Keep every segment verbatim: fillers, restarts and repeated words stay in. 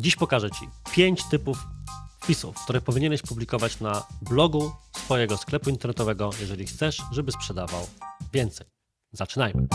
Dziś pokażę Ci pięć typów wpisów, które powinieneś publikować na blogu swojego sklepu internetowego, jeżeli chcesz, żeby sprzedawał więcej. Zaczynajmy.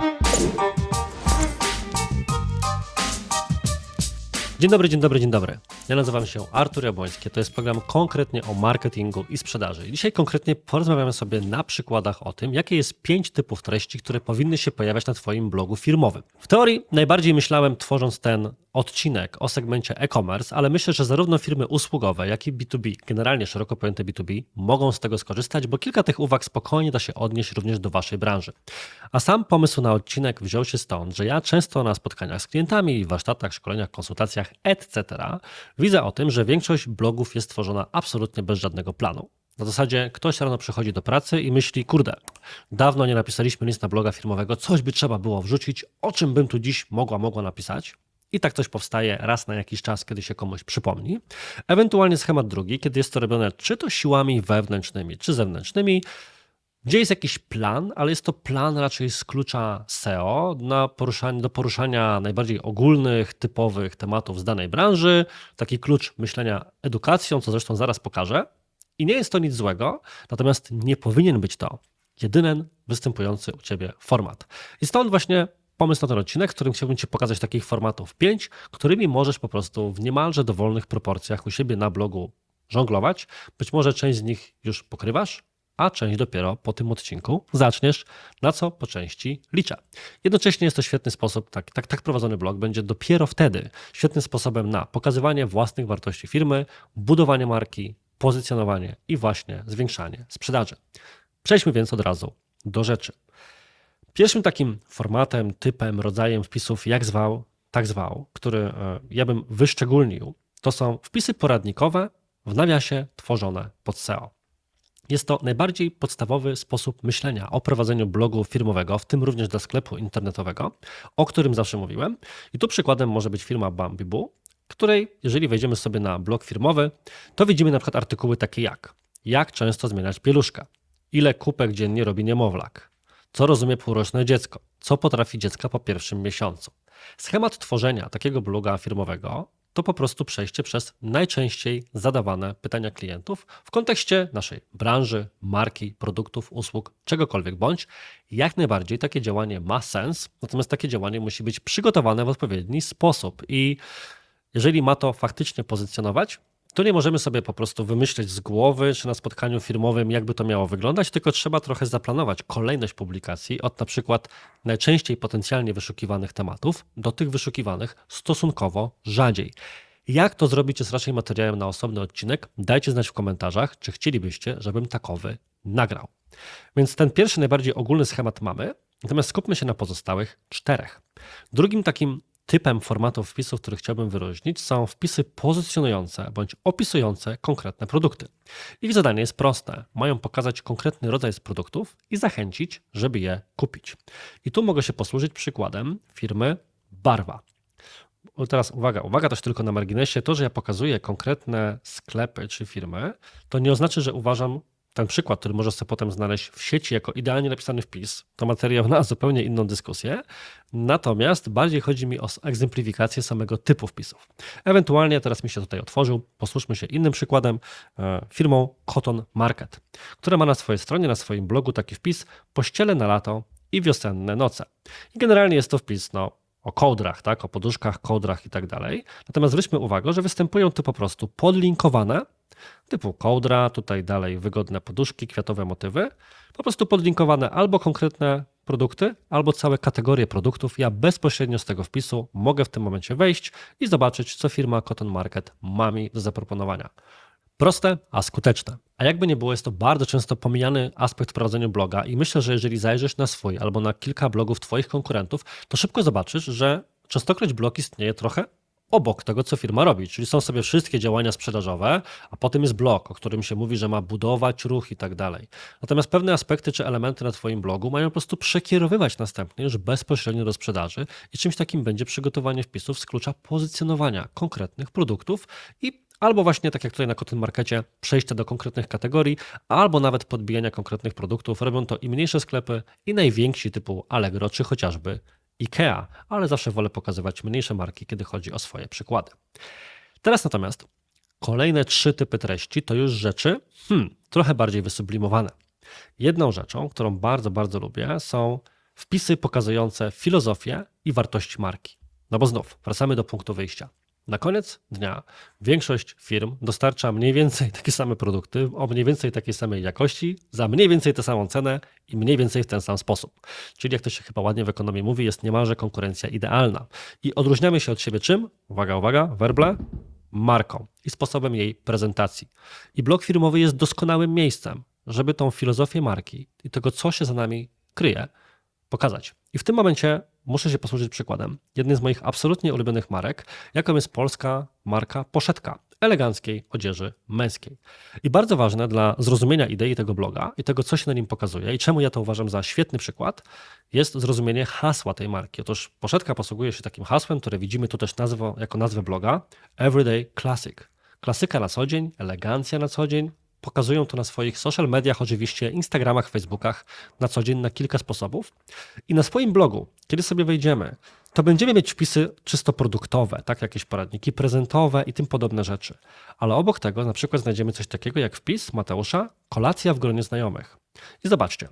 Dzień dobry, dzień dobry, dzień dobry. Ja nazywam się Artur Jabłoński, to jest program konkretnie o marketingu i sprzedaży. I dzisiaj konkretnie porozmawiamy sobie na przykładach o tym, jakie jest pięć typów treści, które powinny się pojawiać na Twoim blogu firmowym. W teorii najbardziej myślałem, tworząc ten odcinek o segmencie e-commerce, ale myślę, że zarówno firmy usługowe, jak i B dwa B, generalnie szeroko pojęte B dwa B, mogą z tego skorzystać, bo kilka tych uwag spokojnie da się odnieść również do Waszej branży. A sam pomysł na odcinek wziął się stąd, że ja często na spotkaniach z klientami, warsztatach, szkoleniach, konsultacjach, et cetera widzę o tym, że większość blogów jest tworzona absolutnie bez żadnego planu. Na zasadzie ktoś rano przychodzi do pracy i myśli, kurde, dawno nie napisaliśmy nic na bloga firmowego, coś by trzeba było wrzucić, o czym bym tu dziś mogła, mogła napisać. I tak coś powstaje raz na jakiś czas, kiedy się komuś przypomni. Ewentualnie schemat drugi, kiedy jest to robione czy to siłami wewnętrznymi, czy zewnętrznymi, gdzie jest jakiś plan, ale jest to plan raczej z klucza S E O na poruszanie, do poruszania najbardziej ogólnych, typowych tematów z danej branży. Taki klucz myślenia edukacją, co zresztą zaraz pokażę. I nie jest to nic złego, natomiast nie powinien być to jedyny występujący u Ciebie format. I stąd właśnie pomysł na ten odcinek, w którym chciałbym Ci pokazać takich formatów pięć, którymi możesz po prostu w niemalże dowolnych proporcjach u siebie na blogu żonglować. Być może część z nich już pokrywasz, a część dopiero po tym odcinku zaczniesz, na co po części liczę. Jednocześnie jest to świetny sposób, tak, tak, tak prowadzony blog będzie dopiero wtedy świetnym sposobem na pokazywanie własnych wartości firmy, budowanie marki, pozycjonowanie i właśnie zwiększanie sprzedaży. Przejdźmy więc od razu do rzeczy. Pierwszym takim formatem, typem, rodzajem wpisów, jak zwał, tak zwał, który ja bym wyszczególnił, to są wpisy poradnikowe w nawiasie tworzone pod S E O. Jest to najbardziej podstawowy sposób myślenia o prowadzeniu blogu firmowego, w tym również dla sklepu internetowego, o którym zawsze mówiłem. I tu przykładem może być firma Bambibu, której jeżeli wejdziemy sobie na blog firmowy, to widzimy na przykład artykuły takie jak: jak często zmieniać pieluszkę, ile kupek dziennie robi niemowlak, co rozumie półroczne dziecko, co potrafi dziecka po pierwszym miesiącu. Schemat tworzenia takiego bloga firmowego to po prostu przejście przez najczęściej zadawane pytania klientów w kontekście naszej branży, marki, produktów, usług, czegokolwiek bądź. Jak najbardziej takie działanie ma sens, natomiast takie działanie musi być przygotowane w odpowiedni sposób i jeżeli ma to faktycznie pozycjonować, to nie możemy sobie po prostu wymyśleć z głowy, czy na spotkaniu firmowym, jakby to miało wyglądać, tylko trzeba trochę zaplanować kolejność publikacji od na przykład najczęściej potencjalnie wyszukiwanych tematów do tych wyszukiwanych stosunkowo rzadziej. Jak to zrobić, jest raczej materiałem na osobny odcinek. Dajcie znać w komentarzach, czy chcielibyście, żebym takowy nagrał. Więc ten pierwszy, najbardziej ogólny schemat mamy, natomiast skupmy się na pozostałych czterech. Drugim takim typem formatów wpisów, który chciałbym wyróżnić, są wpisy pozycjonujące bądź opisujące konkretne produkty. Ich zadanie jest proste. Mają pokazać konkretny rodzaj z produktów i zachęcić, żeby je kupić. I tu mogę się posłużyć przykładem firmy Barwa. Teraz uwaga, uwaga też tylko na marginesie. To, że ja pokazuję konkretne sklepy czy firmy, to nie oznacza, że uważam ten przykład, który możesz sobie potem znaleźć w sieci jako idealnie napisany wpis, to materiał na zupełnie inną dyskusję, natomiast bardziej chodzi mi o egzemplifikację samego typu wpisów. Ewentualnie teraz mi się tutaj otworzył, posłuchajmy się innym przykładem, firmą Cotton Market, która ma na swojej stronie, na swoim blogu taki wpis: pościele na lato i wiosenne noce. I generalnie jest to wpis no, o kołdrach, tak, o poduszkach, kołdrach i tak dalej. Natomiast zwróćmy uwagę, że występują tu po prostu podlinkowane typu kołdra, tutaj dalej wygodne poduszki, kwiatowe motywy, po prostu podlinkowane albo konkretne produkty, albo całe kategorie produktów. Ja bezpośrednio z tego wpisu mogę w tym momencie wejść i zobaczyć, co firma Cotton Market ma mi do zaproponowania. Proste, a skuteczne. A jakby nie było, jest to bardzo często pomijany aspekt w prowadzeniu bloga i myślę, że jeżeli zajrzysz na swój albo na kilka blogów Twoich konkurentów, to szybko zobaczysz, że częstokroć blog istnieje trochę obok tego, co firma robi, czyli są sobie wszystkie działania sprzedażowe, a potem jest blog, o którym się mówi, że ma budować ruch i tak dalej. Natomiast pewne aspekty czy elementy na Twoim blogu mają po prostu przekierowywać następnie już bezpośrednio do sprzedaży i czymś takim będzie przygotowanie wpisów z klucza pozycjonowania konkretnych produktów i albo właśnie tak jak tutaj na Cotton Markecie przejście do konkretnych kategorii, albo nawet podbijania konkretnych produktów. Robią to i mniejsze sklepy, i najwięksi typu Allegro, czy chociażby IKEA, ale zawsze wolę pokazywać mniejsze marki, kiedy chodzi o swoje przykłady. Teraz natomiast kolejne trzy typy treści to już rzeczy hmm, trochę bardziej wysublimowane. Jedną rzeczą, którą bardzo, bardzo lubię, są wpisy pokazujące filozofię i wartości marki. No bo znów, wracamy do punktu wyjścia. Na koniec dnia większość firm dostarcza mniej więcej takie same produkty o mniej więcej takiej samej jakości, za mniej więcej tę samą cenę i mniej więcej w ten sam sposób. Czyli jak to się chyba ładnie w ekonomii mówi, jest niemalże konkurencja idealna. I odróżniamy się od siebie czym? Uwaga, uwaga, werble, marką i sposobem jej prezentacji. I blog firmowy jest doskonałym miejscem, żeby tą filozofię marki i tego, co się za nami kryje, pokazać. I w tym momencie muszę się posłużyć przykładem jednej z moich absolutnie ulubionych marek, jaką jest polska marka Poszetka, eleganckiej odzieży męskiej. I bardzo ważne dla zrozumienia idei tego bloga i tego, co się na nim pokazuje i czemu ja to uważam za świetny przykład, jest zrozumienie hasła tej marki. Otóż Poszetka posługuje się takim hasłem, które widzimy tu też nazwą, jako nazwę bloga, Everyday Classic. Klasyka na co dzień, elegancja na co dzień. Pokazują to na swoich social mediach, oczywiście Instagramach, Facebookach na co dzień na kilka sposobów. I na swoim blogu, kiedy sobie wejdziemy, to będziemy mieć wpisy czysto produktowe, tak, jakieś poradniki prezentowe i tym podobne rzeczy. Ale obok tego na przykład znajdziemy coś takiego jak wpis Mateusza, kolacja w gronie znajomych. I zobaczcie,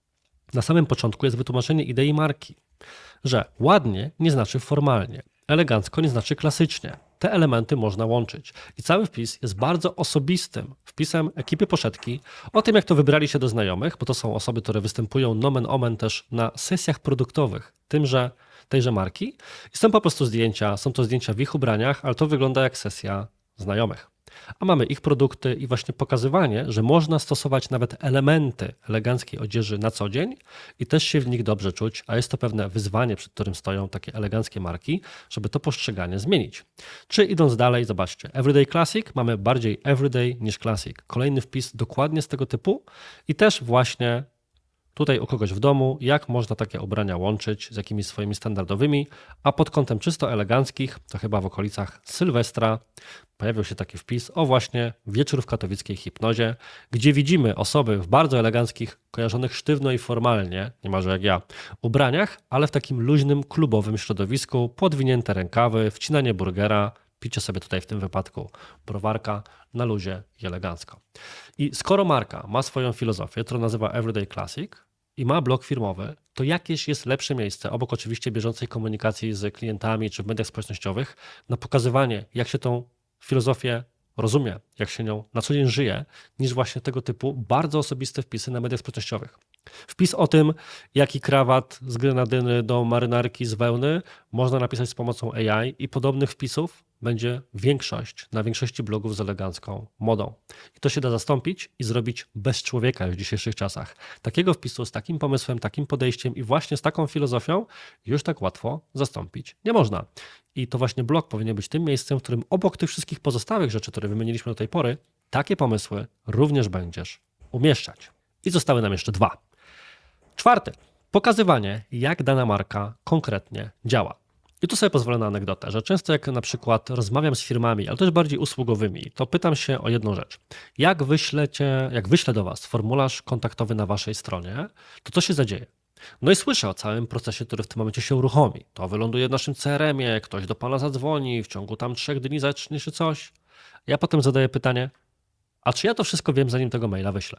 na samym początku jest wytłumaczenie idei marki, że ładnie nie znaczy formalnie, elegancko nie znaczy klasycznie. Te elementy można łączyć. I cały wpis jest bardzo osobistym wpisem ekipy Poszetki o tym, jak to wybrali się do znajomych, bo to są osoby, które występują nomen omen też na sesjach produktowych tymże, tejże marki. I są po prostu zdjęcia, są to zdjęcia w ich ubraniach, ale to wygląda jak sesja znajomych. A mamy ich produkty i właśnie pokazywanie, że można stosować nawet elementy eleganckiej odzieży na co dzień i też się w nich dobrze czuć, a jest to pewne wyzwanie, przed którym stoją takie eleganckie marki, żeby to postrzeganie zmienić. Czy idąc dalej, zobaczcie, Everyday Classic, mamy bardziej everyday niż classic. Kolejny wpis dokładnie z tego typu i też właśnie tutaj u kogoś w domu, jak można takie ubrania łączyć z jakimiś swoimi standardowymi, a pod kątem czysto eleganckich, to chyba w okolicach Sylwestra, pojawił się taki wpis o właśnie wieczór w katowickiej Hipnozie, gdzie widzimy osoby w bardzo eleganckich, kojarzonych sztywno i formalnie, niemalże jak ja, ubraniach, ale w takim luźnym, klubowym środowisku, podwinięte rękawy, wcinanie burgera, picie sobie tutaj w tym wypadku browarka na luzie i elegancko. I skoro marka ma swoją filozofię, którą nazywa Everyday Classic i ma blog firmowy, to jakieś jest lepsze miejsce, obok oczywiście bieżącej komunikacji z klientami czy w mediach społecznościowych, na pokazywanie, jak się tą filozofię rozumie, jak się nią na co dzień żyje, niż właśnie tego typu bardzo osobiste wpisy na mediach społecznościowych. Wpis o tym, jaki krawat z grenadyny do marynarki z wełny można napisać z pomocą A I i podobnych wpisów będzie większość na większości blogów z elegancką modą. I to się da zastąpić i zrobić bez człowieka już w dzisiejszych czasach. Takiego wpisu z takim pomysłem, takim podejściem i właśnie z taką filozofią już tak łatwo zastąpić nie można. I to właśnie blog powinien być tym miejscem, w którym obok tych wszystkich pozostałych rzeczy, które wymieniliśmy do tej pory, takie pomysły również będziesz umieszczać. I zostały nam jeszcze dwa. Czwarty. Pokazywanie, jak dana marka konkretnie działa. I tu sobie pozwolę na anegdotę, że często jak na przykład rozmawiam z firmami, ale też bardziej usługowymi, to pytam się o jedną rzecz. Jak wyślecie, jak wyślę do Was formularz kontaktowy na Waszej stronie, to co się zadzieje? No i słyszę o całym procesie, który w tym momencie się uruchomi. To wyląduje w naszym C R M-ie, ktoś do Pana zadzwoni, w ciągu tam trzech dni zacznie się coś. Ja potem zadaję pytanie, a czy ja to wszystko wiem, zanim tego maila wyślę?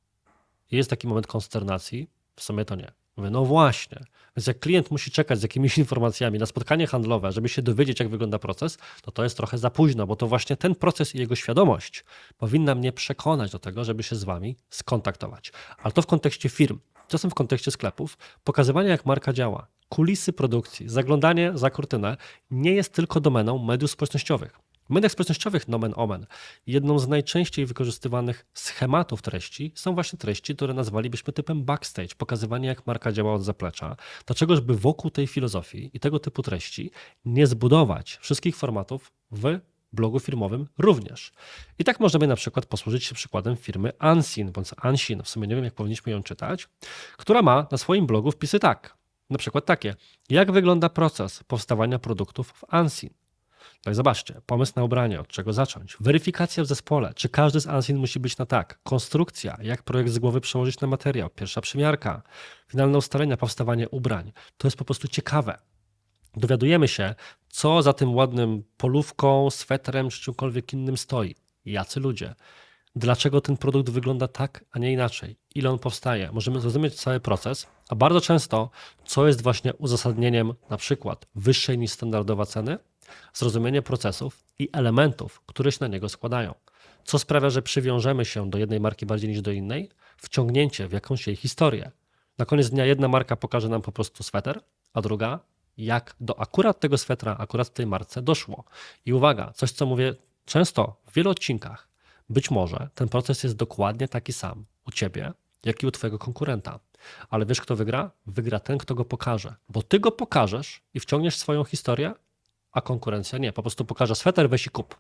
I jest taki moment konsternacji, w sumie to nie. Mówię, no właśnie, więc jak klient musi czekać z jakimiś informacjami na spotkanie handlowe, żeby się dowiedzieć, jak wygląda proces, to to jest trochę za późno, bo to właśnie ten proces i jego świadomość powinna mnie przekonać do tego, żeby się z Wami skontaktować. Ale to w kontekście firm, czasem w kontekście sklepów, pokazywanie, jak marka działa, kulisy produkcji, zaglądanie za kurtynę nie jest tylko domeną mediów społecznościowych. W mediach społecznościowych, nomen omen, jedną z najczęściej wykorzystywanych schematów treści są właśnie treści, które nazwalibyśmy typem backstage, pokazywanie, jak marka działa od zaplecza. Dlaczegoż by wokół tej filozofii i tego typu treści nie zbudować wszystkich formatów w blogu firmowym również. I tak możemy na przykład posłużyć się przykładem firmy Unseen, bądź Unseen, w sumie nie wiem, jak powinniśmy ją czytać, która ma na swoim blogu wpisy tak, na przykład takie, jak wygląda proces powstawania produktów w Unseen. No i zobaczcie, pomysł na ubranie, od czego zacząć. Weryfikacja w zespole, czy każdy z unseen musi być na tak. Konstrukcja, jak projekt z głowy przełożyć na materiał. Pierwsza przymiarka, finalne ustalenia, powstawanie ubrań. To jest po prostu ciekawe. Dowiadujemy się, co za tym ładnym polówką, swetrem czy czymkolwiek innym stoi. Jacy ludzie. Dlaczego ten produkt wygląda tak, a nie inaczej? Ile on powstaje? Możemy zrozumieć cały proces, a bardzo często, co jest właśnie uzasadnieniem na przykład wyższej niż standardowa ceny, zrozumienie procesów i elementów, które się na niego składają. Co sprawia, że przywiążemy się do jednej marki bardziej niż do innej? Wciągnięcie w jakąś jej historię. Na koniec dnia jedna marka pokaże nam po prostu sweter, a druga jak do akurat tego swetra, akurat w tej marce doszło. I uwaga, coś co mówię często w wielu odcinkach. Być może ten proces jest dokładnie taki sam u ciebie, jak i u twojego konkurenta. Ale wiesz, kto wygra? Wygra ten, kto go pokaże. Bo ty go pokażesz i wciągniesz swoją historię, a konkurencja nie. Po prostu pokaże sweter, weź i kup.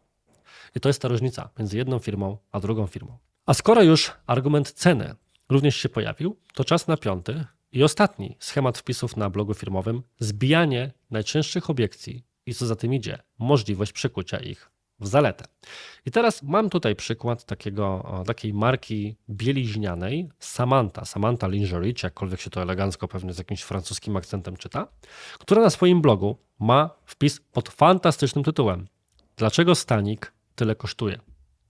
I to jest ta różnica między jedną firmą a drugą firmą. A skoro już argument ceny również się pojawił, to czas na piąty i ostatni schemat wpisów na blogu firmowym. Zbijanie najczęstszych obiekcji i co za tym idzie, możliwość przekucia ich w zaletę. I teraz mam tutaj przykład takiego, o, takiej marki bieliźnianej Samanta, Samanta Lingerie, czy jakkolwiek się to elegancko pewnie z jakimś francuskim akcentem czyta, która na swoim blogu ma wpis pod fantastycznym tytułem: Dlaczego stanik tyle kosztuje?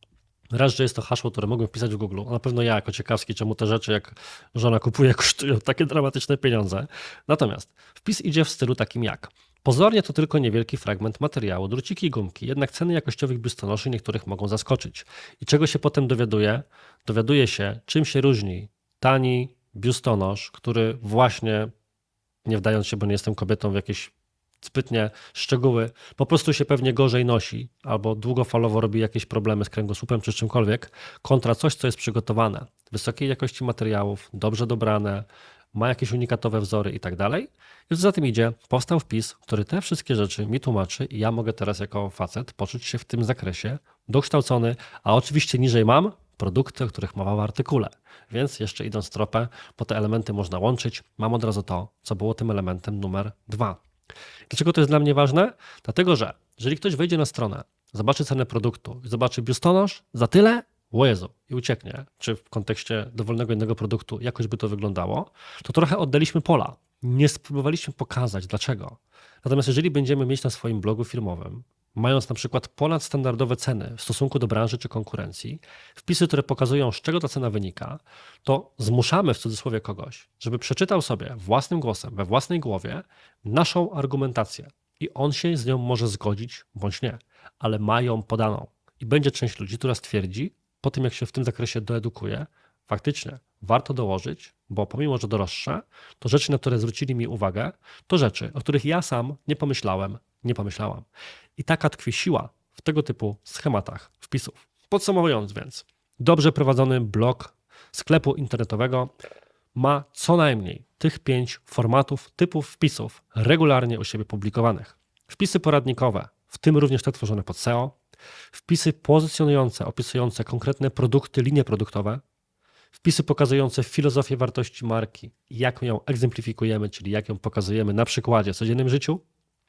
Raz, że jest to hasło, które mogłem wpisać w Google, a na pewno ja jako ciekawski, czemu te rzeczy, jak żona kupuje, kosztują takie dramatyczne pieniądze. Natomiast wpis idzie w stylu takim jak: pozornie to tylko niewielki fragment materiału, druciki i gumki, jednak ceny jakościowych biustonoszy niektórych mogą zaskoczyć. I czego się potem dowiaduje? Dowiaduje się, czym się różni tani biustonosz, który właśnie, nie wdając się, bo nie jestem kobietą, w jakieś zbytnie szczegóły, po prostu się pewnie gorzej nosi albo długofalowo robi jakieś problemy z kręgosłupem czy czymkolwiek, kontra coś, co jest przygotowane, wysokiej jakości materiałów, dobrze dobrane, ma jakieś unikatowe wzory i tak dalej. I co za tym idzie, powstał wpis, który te wszystkie rzeczy mi tłumaczy i ja mogę teraz jako facet poczuć się w tym zakresie dokształcony, a oczywiście niżej mam produkty, o których mowa w artykule. Więc jeszcze idąc tropę, bo te elementy można łączyć, mam od razu to, co było tym elementem numer dwa. Dlaczego to jest dla mnie ważne? Dlatego, że jeżeli ktoś wejdzie na stronę, zobaczy cenę produktu i zobaczy biustonosz za tyle, o Jezu, i ucieknie, czy w kontekście dowolnego innego produktu jakoś by to wyglądało, to trochę oddaliśmy pola. Nie spróbowaliśmy pokazać dlaczego. Natomiast jeżeli będziemy mieć na swoim blogu firmowym, mając na przykład ponadstandardowe ceny w stosunku do branży czy konkurencji, wpisy, które pokazują, z czego ta cena wynika, to zmuszamy w cudzysłowie kogoś, żeby przeczytał sobie własnym głosem, we własnej głowie naszą argumentację i on się z nią może zgodzić bądź nie, ale ma ją podaną. I będzie część ludzi, która stwierdzi, po tym jak się w tym zakresie doedukuje, faktycznie warto dołożyć, bo pomimo, że droższe, to rzeczy, na które zwrócili mi uwagę, to rzeczy, o których ja sam nie pomyślałem, nie pomyślałam. I taka tkwi siła w tego typu schematach wpisów. Podsumowując więc, dobrze prowadzony blog sklepu internetowego ma co najmniej tych pięć formatów, typów wpisów regularnie u siebie publikowanych. Wpisy poradnikowe, w tym również te tworzone pod S E O, wpisy pozycjonujące, opisujące konkretne produkty, linie produktowe, wpisy pokazujące filozofię wartości marki, jak ją egzemplifikujemy, czyli jak ją pokazujemy na przykładzie w codziennym życiu,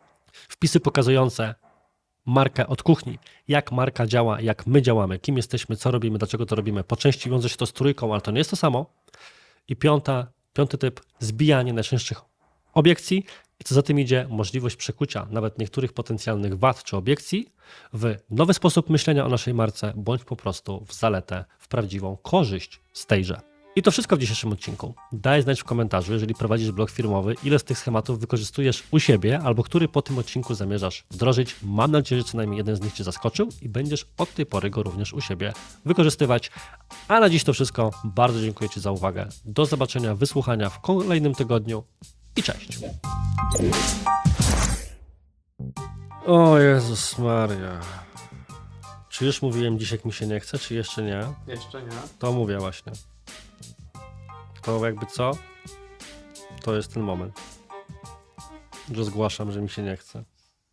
wpisy pokazujące markę od kuchni, jak marka działa, jak my działamy, kim jesteśmy, co robimy, dlaczego to robimy. Po części wiąże się to z trójką, ale to nie jest to samo. I piąta, piąty typ, zbijanie najczęstszych obiekcji i co za tym idzie, możliwość przekucia nawet niektórych potencjalnych wad czy obiekcji w nowy sposób myślenia o naszej marce, bądź po prostu w zaletę, w prawdziwą korzyść z tejże. I to wszystko w dzisiejszym odcinku. Daj znać w komentarzu, jeżeli prowadzisz blog firmowy, ile z tych schematów wykorzystujesz u siebie, albo który po tym odcinku zamierzasz wdrożyć. Mam nadzieję, że co najmniej jeden z nich Cię zaskoczył i będziesz od tej pory go również u siebie wykorzystywać. A na dziś to wszystko. Bardzo dziękuję Ci za uwagę. Do zobaczenia, wysłuchania w kolejnym tygodniu i cześć. O Jezus Maria. Czy już mówiłem dziś, jak mi się nie chce, czy jeszcze nie? Jeszcze nie. To mówię właśnie. To jakby co? To jest ten moment, że zgłaszam, że mi się nie chce.